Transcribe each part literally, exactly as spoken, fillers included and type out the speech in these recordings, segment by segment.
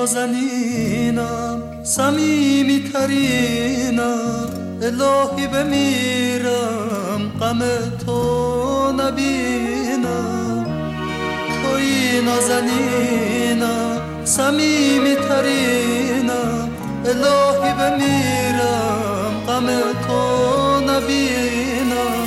نازنینم صمیمی ترینم الهی بمیرم غم تو نبینم توی نازنینم صمیمی ترینم الهی بمیرم غم تو نبینم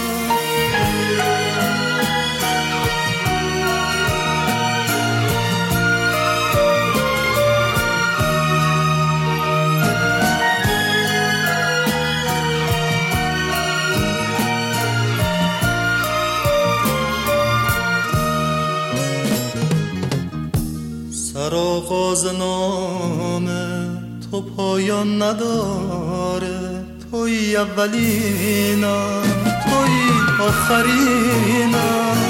سرآغاز نامه تو پایان نداره توی اولینم توی آخرینم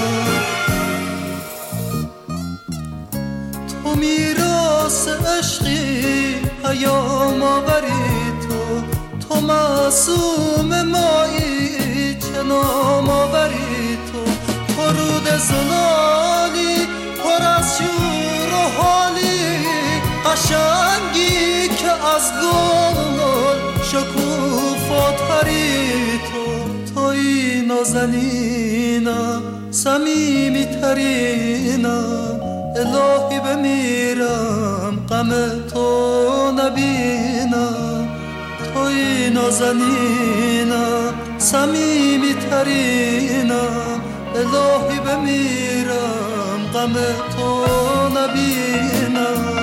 تو میراث عشقی پیام آوری تو تو معصوم مایی چه نام آوری تو تو رود زلالی پر از شور و حالی قشنگی که از گل شکوفاتری تو توی نازنینم صمیمی ترینم الهی بمیرم غم تو نبینم توی نازنینم صمیمی ترینم الهی بمیرم غم تو نبینم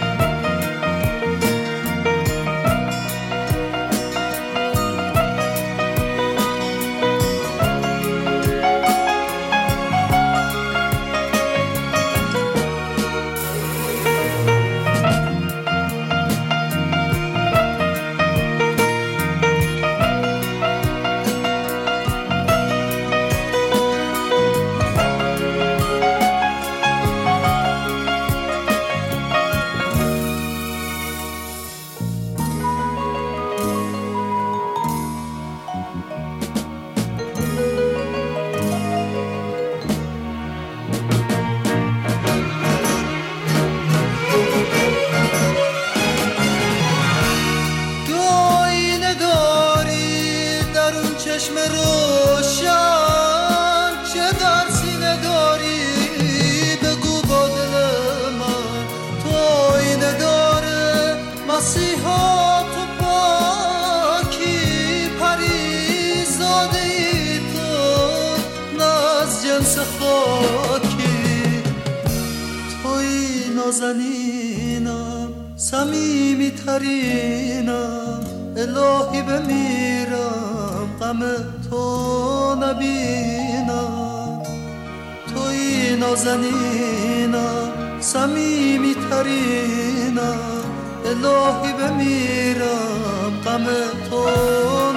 چشم روشن چه در سینه داری بگو با دل من تو آینه داره مسیحا تو پاکی پریزاده ای تو نه از جنس خاکی توی نازنینم صمیمی ترینم الهی بمیرم غم تو نبینم توی نازنینم صمیمی ترینم الهی بمیرم غم تو